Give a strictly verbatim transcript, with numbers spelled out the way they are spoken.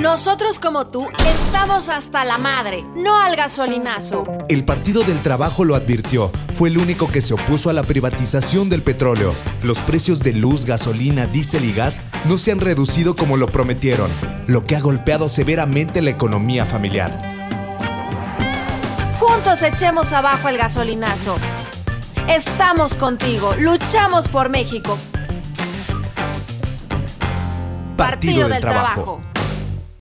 Nosotros como tú estamos hasta la madre, no al gasolinazo. El Partido del Trabajo lo advirtió. Fue el único que se opuso a la privatización del petróleo. Los precios de luz, gasolina, diésel y gas no se han reducido como lo prometieron, lo que ha golpeado severamente la economía familiar. Juntos echemos abajo el gasolinazo. Estamos contigo, luchamos por México. Partido, Partido del, del Trabajo. Trabajo.